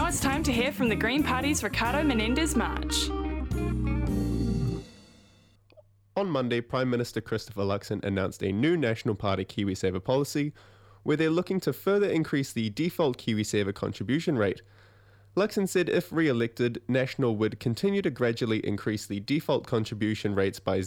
Now it's time to hear from the Green Party's Ricardo Menendez-March. On Monday, Prime Minister Christopher Luxon announced a new National Party KiwiSaver policy, where they're looking to further increase the default KiwiSaver contribution rate. Luxon said if re-elected, National would continue to gradually increase the default contribution rates by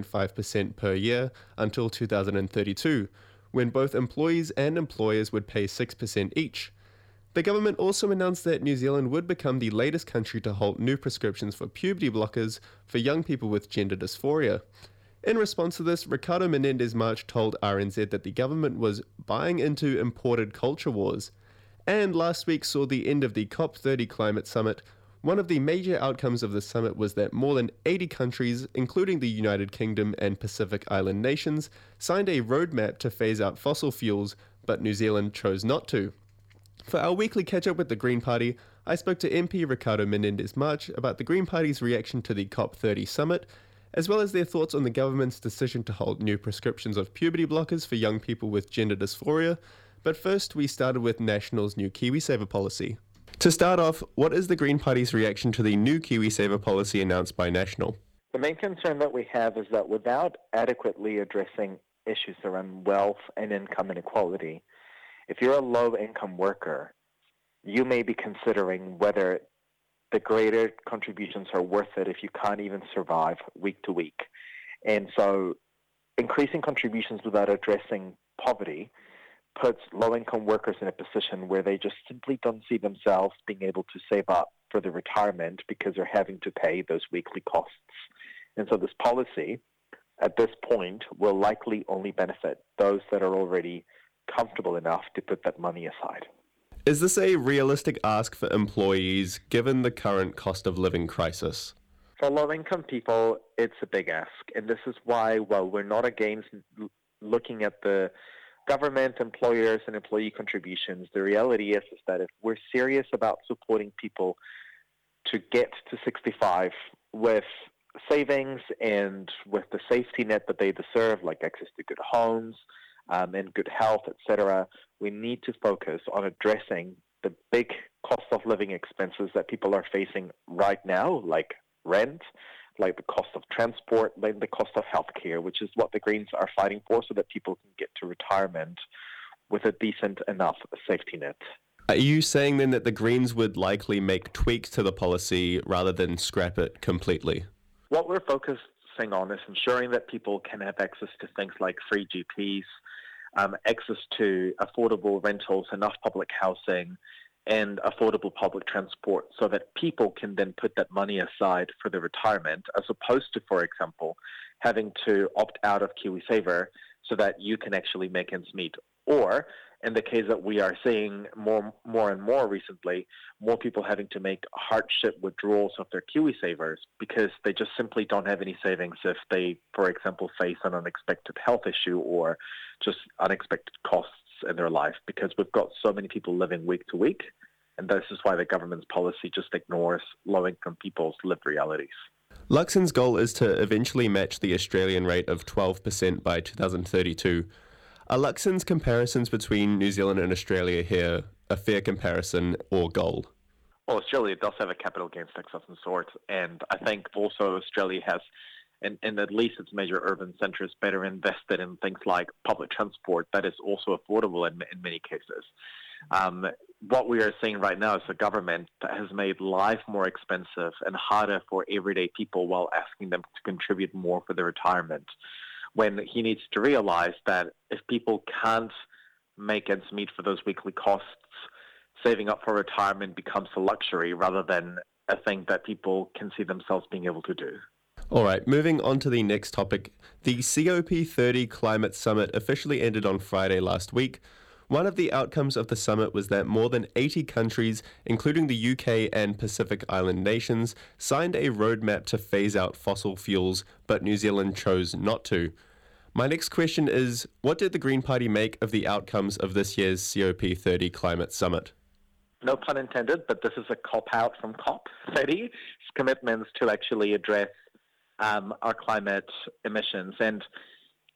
0.5% per year until 2032, when both employees and employers would pay 6% each. The government also announced that New Zealand would become the latest country to halt new prescriptions for puberty blockers for young people with gender dysphoria. In response to this, Ricardo Menendez-March told RNZ that the government was buying into imported culture wars. And last week saw the end of the COP30 climate summit. One of the major outcomes of the summit was that more than 80 countries, including the United Kingdom and Pacific Island nations, signed a roadmap to phase out fossil fuels, but New Zealand chose not to. For our weekly catch-up with the Green Party, I spoke to MP Ricardo Menendez-March about the Green Party's reaction to the COP30 summit, as well as their thoughts on the government's decision to hold new prescriptions of puberty blockers for young people with gender dysphoria. But first, we started with National's new KiwiSaver policy. To start off, what is the Green Party's reaction to the new KiwiSaver policy announced by National? The main concern that we have is that without adequately addressing issues around wealth and income inequality, if you're a low-income worker, you may be considering whether the greater contributions are worth it if you can't even survive week to week. And so increasing contributions without addressing poverty puts low-income workers in a position where they just simply don't see themselves being able to save up for their retirement because they're having to pay those weekly costs. And so this policy, at this point, will likely only benefit those that are already comfortable enough to put that money aside. Is this a realistic ask for employees given the current cost of living crisis? For low-income people, it's a big ask. And this is why, while we're not against looking at the government, employers, and employee contributions, the reality is that if we're serious about supporting people to get to 65 with savings and with the safety net that they deserve, like access to good homes, and good health, etc., we need to focus on addressing the big cost of living expenses that people are facing right now, like rent, like the cost of transport, like the cost of healthcare, which is what the Greens are fighting for so that people can get to retirement with a decent enough safety net. Are you saying then that the Greens would likely make tweaks to the policy rather than scrap it completely? What we're focusing on is ensuring that people can have access to things like free GPs, access to affordable rentals, enough public housing, and affordable public transport so that people can then put that money aside for their retirement, as opposed to, for example, having to opt out of KiwiSaver so that you can actually make ends meet. Or, in the case that we are seeing more and more recently, more people having to make hardship withdrawals of their KiwiSavers because they just simply don't have any savings if they, for example, face an unexpected health issue or just unexpected costs in their life, because we've got so many people living week to week, and this is why the government's policy just ignores low-income people's lived realities. Luxon's goal is to eventually match the Australian rate of 12% by 2032. Are Luxon's comparisons between New Zealand and Australia here a fair comparison or goal? Well, Australia does have a capital gains tax of some sort, and I think also Australia has, in at least its major urban centres, better invested in things like public transport that is also affordable in many cases. What we are seeing right now is a government that has made life more expensive and harder for everyday people while asking them to contribute more for their retirement, when he needs to realize that if people can't make ends meet for those weekly costs, saving up for retirement becomes a luxury rather than a thing that people can see themselves being able to do. All right, moving on to the next topic. The COP30 Climate Summit officially ended on Friday last week. One of the outcomes of the summit was that more than 80 countries, including the UK and Pacific Island nations, signed a roadmap to phase out fossil fuels, but New Zealand chose not to. My next question is, what did the Green Party make of the outcomes of this year's COP30 Climate Summit? No pun intended, but this is a cop-out from COP30's commitments to actually address our climate emissions. And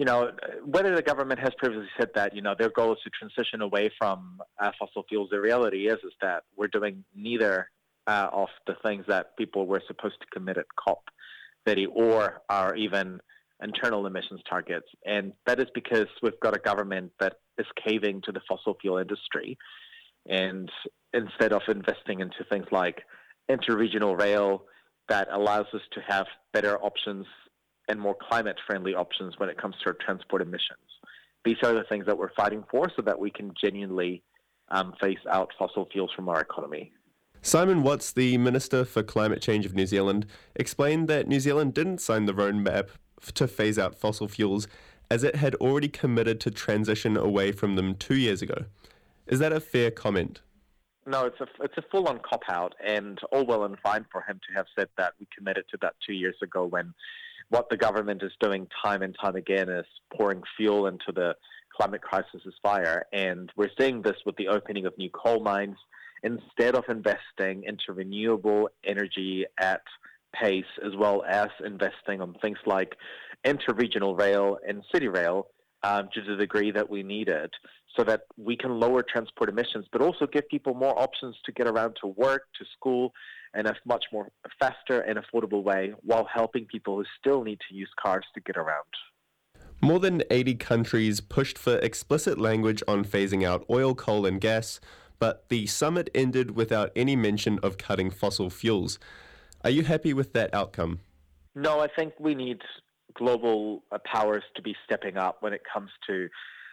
whether the government has previously said that, their goal is to transition away from fossil fuels, the reality is that we're doing neither of the things that people were supposed to commit at COP30 or our even internal emissions targets. And that is because we've got a government that is caving to the fossil fuel industry. And instead of investing into things like interregional rail that allows us to have better options and more climate-friendly options when it comes to our transport emissions. These are the things that we're fighting for so that we can genuinely phase out fossil fuels from our economy. Simon Watts, the Minister for Climate Change of New Zealand, explained that New Zealand didn't sign the roadmap to phase out fossil fuels as it had already committed to transition away from them 2 years ago. Is that a fair comment? No, it's a full-on cop-out, and all well and fine for him to have said that we committed to that 2 years ago, when what the government is doing time and time again is pouring fuel into the climate crisis's fire. And we're seeing this with the opening of new coal mines. Instead of investing into renewable energy at pace, as well as investing on things like interregional rail and city rail to the degree that we need it, so that we can lower transport emissions, but also give people more options to get around to work, to school, in a much more faster and affordable way, while helping people who still need to use cars to get around. More than 80 countries pushed for explicit language on phasing out oil, coal and gas, but the summit ended without any mention of cutting fossil fuels. Are you happy with that outcome? No, I think we need global powers to be stepping up when it comes to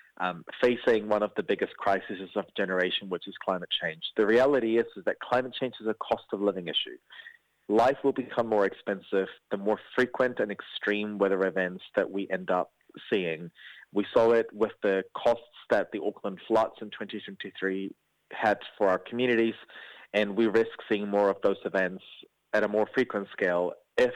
facing one of the biggest crises of generation, which is climate change. The reality is that climate change is a cost of living issue. Life will become more expensive the more frequent and extreme weather events that we end up seeing. We saw it with the costs that the Auckland floods in 2023 had for our communities, and we risk seeing more of those events at a more frequent scale if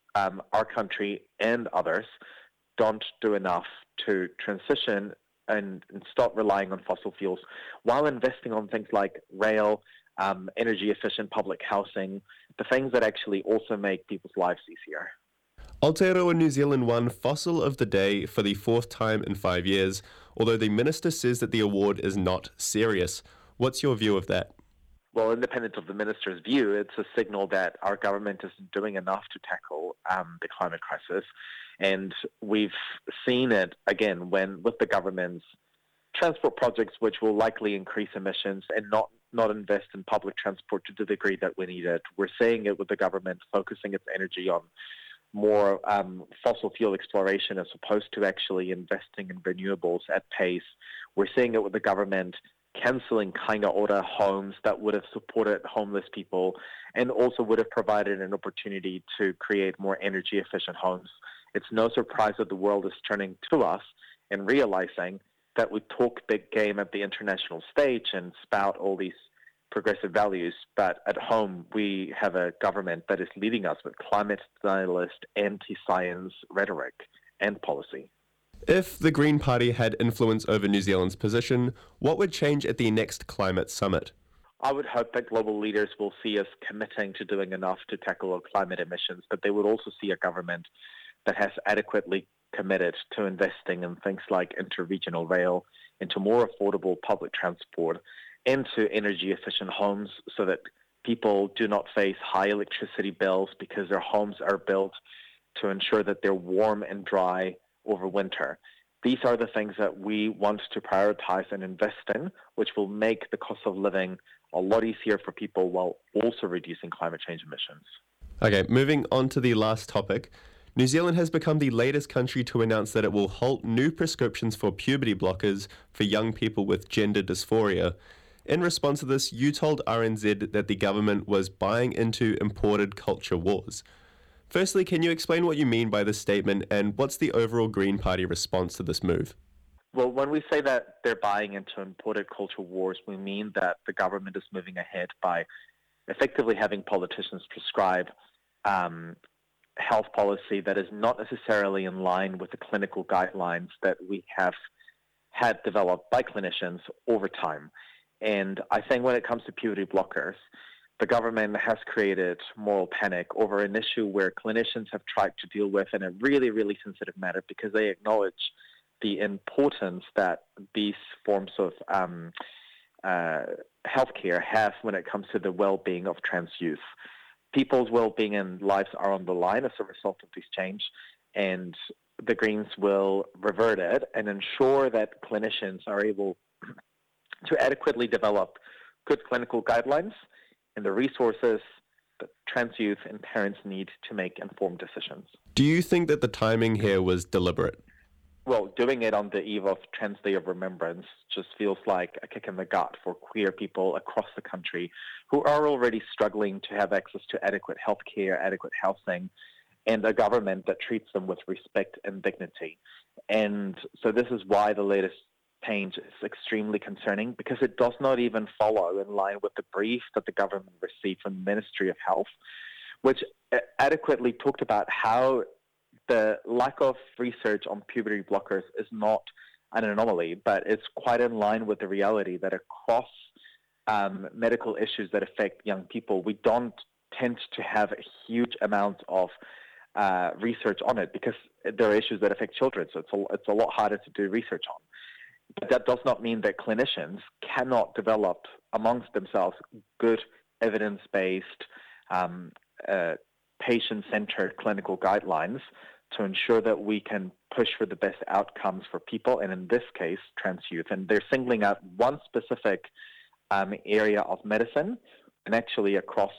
our country and others don't do enough to transition and stop relying on fossil fuels while investing on things like rail, energy-efficient public housing, the things that actually also make people's lives easier. Aotearoa New Zealand won Fossil of the Day for the fourth time in 5 years, although the minister says that the award is not serious. What's your view of that? Well, independent of the minister's view, it's a signal that our government isn't doing enough to tackle the climate crisis. And we've seen it, again, with the government's transport projects, which will likely increase emissions and not invest in public transport to the degree that we need it. We're seeing it with the government focusing its energy on more fossil fuel exploration as opposed to actually investing in renewables at pace. We're seeing it with the government cancelling Kāinga Ora homes that would have supported homeless people and also would have provided an opportunity to create more energy-efficient homes. It's no surprise that the world is turning to us and realizing that we talk big game at the international stage and spout all these progressive values, but at home we have a government that is leading us with climate denialist, anti-science rhetoric and policy. If the Green Party had influence over New Zealand's position, what would change at the next climate summit? I would hope that global leaders will see us committing to doing enough to tackle our climate emissions, but they would also see a government that has adequately committed to investing in things like interregional rail, into more affordable public transport, into energy-efficient homes so that people do not face high electricity bills because their homes are built to ensure that they're warm and dry over winter. These are the things that we want to prioritize and invest in, which will make the cost of living a lot easier for people while also reducing climate change emissions. Okay, moving on to the last topic. New Zealand has become the latest country to announce that it will halt new prescriptions for puberty blockers for young people with gender dysphoria. In response to this, you told RNZ that the government was buying into imported culture wars. Firstly, can you explain what you mean by this statement and what's the overall Green Party response to this move? Well, when we say that they're buying into imported culture wars, we mean that the government is moving ahead by effectively having politicians prescribe health policy that is not necessarily in line with the clinical guidelines that we have had developed by clinicians over time. And I think when it comes to puberty blockers, the government has created moral panic over an issue where clinicians have tried to deal with in a really, really sensitive matter because they acknowledge the importance that these forms of healthcare have when it comes to the well-being of trans youth. People's well-being and lives are on the line as a result of this change, and the Greens will revert it and ensure that clinicians are able to adequately develop good clinical guidelines and the resources that trans youth and parents need to make informed decisions. Do you think that the timing here was deliberate? Well, doing it on the eve of Trans Day of Remembrance just feels like a kick in the gut for queer people across the country who are already struggling to have access to adequate healthcare, adequate housing, and a government that treats them with respect and dignity. And so this is why the latest change is extremely concerning, because it does not even follow in line with the brief that the government received from the Ministry of Health, which adequately talked about how the lack of research on puberty blockers is not an anomaly, but it's quite in line with the reality that across medical issues that affect young people, we don't tend to have a huge amount of research on it because there are issues that affect children, so it's a lot harder to do research on. But that does not mean that clinicians cannot develop amongst themselves good evidence-based, patient-centered clinical guidelines to ensure that we can push for the best outcomes for people, and in this case, trans youth. And they're singling out one specific area of medicine, and actually across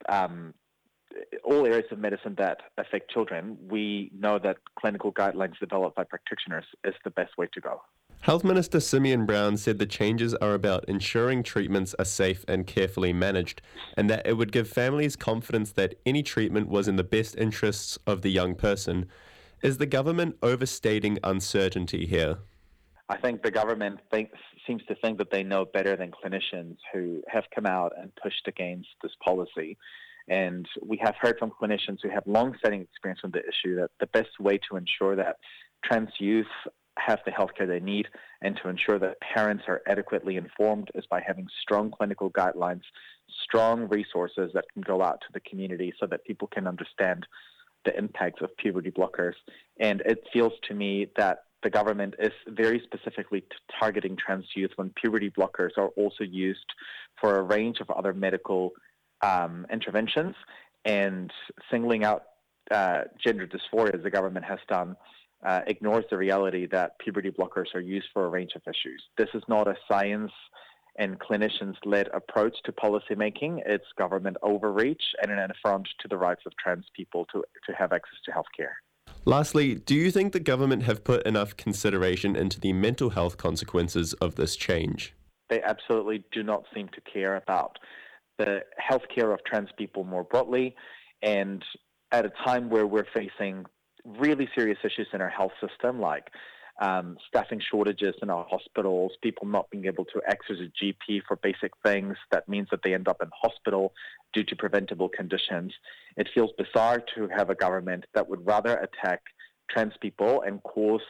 all areas of medicine that affect children, we know that clinical guidelines developed by practitioners is the best way to go. Health Minister Simeon Brown said the changes are about ensuring treatments are safe and carefully managed, and that it would give families confidence that any treatment was in the best interests of the young person. Is the government overstating uncertainty here? I think the government seems to think that they know better than clinicians who have come out and pushed against this policy. And we have heard from clinicians who have long-standing experience on the issue that the best way to ensure that trans youth have the healthcare they need and to ensure that parents are adequately informed is by having strong clinical guidelines, strong resources that can go out to the community so that people can understand the impacts of puberty blockers. And it feels to me that the government is very specifically targeting trans youth when puberty blockers are also used for a range of other medical interventions, and singling out gender dysphoria, as the government has done, ignores the reality that puberty blockers are used for a range of issues. This is not a science and clinicians-led approach to policymaking. It's government overreach and an affront to the rights of trans people to have access to healthcare. Lastly, do you think the government have put enough consideration into the mental health consequences of this change? They absolutely do not seem to care about the healthcare of trans people more broadly, and at a time where we're facing really serious issues in our health system, like staffing shortages in our hospitals, people not being able to access a GP for basic things, that means that they end up in hospital due to preventable conditions. It feels bizarre to have a government that would rather attack trans people and cause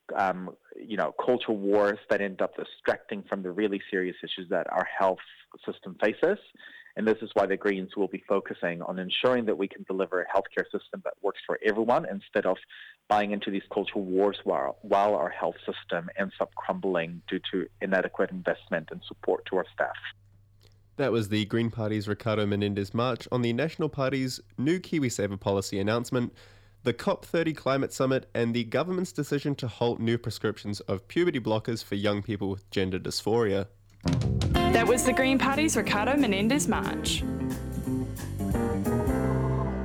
culture wars that end up distracting from the really serious issues that our health system faces. And this is why the Greens will be focusing on ensuring that we can deliver a healthcare system that works for everyone instead of buying into these cultural wars while our health system ends up crumbling due to inadequate investment and support to our staff. That was the Green Party's Ricardo Menendez March on the National Party's new KiwiSaver policy announcement, the COP30 climate summit, and the government's decision to halt new prescriptions of puberty blockers for young people with gender dysphoria. That was the Green Party's Ricardo Menendez March.